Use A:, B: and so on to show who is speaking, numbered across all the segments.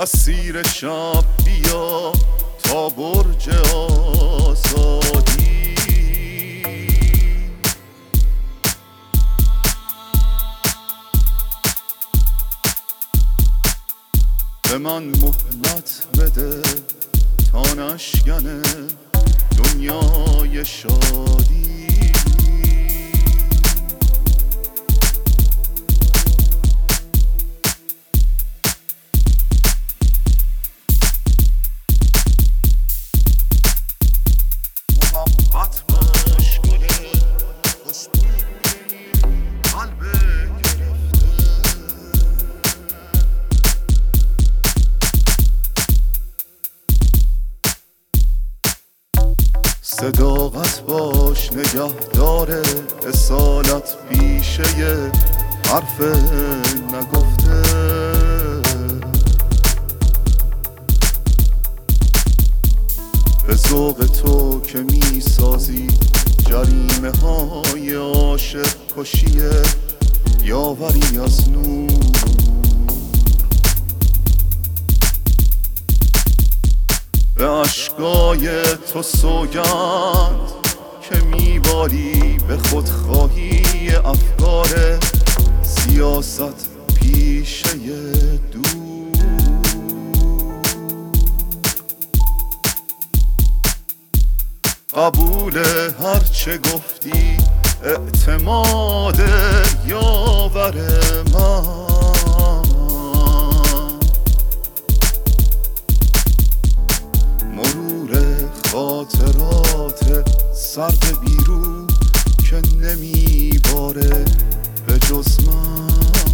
A: اسیر شب بیا تا برج آزادی. به من مهلت بده تا نشکنه دنیای شادی. محبت باش گل خوشبوی قلب گرفته. صداقت باش نگهدار اصالت پیشه حرف نگفته. به ذوق تو که می سازی جریمه های عاشق کشیه یاوری از نور. به اشکای تو سوگند که میباری به خودخواهی افکار سیاست پیشه دور. قبول هرچه گفتی اعتماد یاور من. خاطرات سرد بیرون که نمیباره به جز من.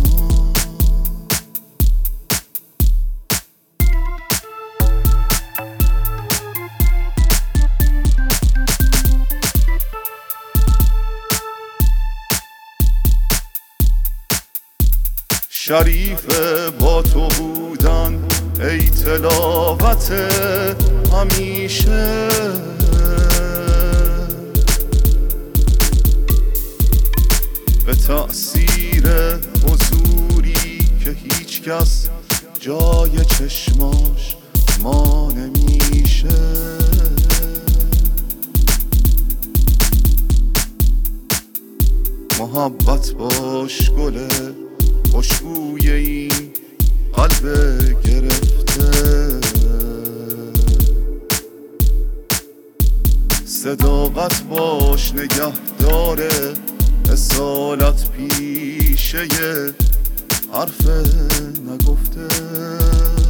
A: شریف با تو بودن ای تلاوت همیشه. به تأثیر حضوری که هیچ کس جای چشماش ما نمیشه. محبت باش گل خوشبوی این قلب گرفته. صداقت باش نگهدار اصالت پیشه حرف نگفته.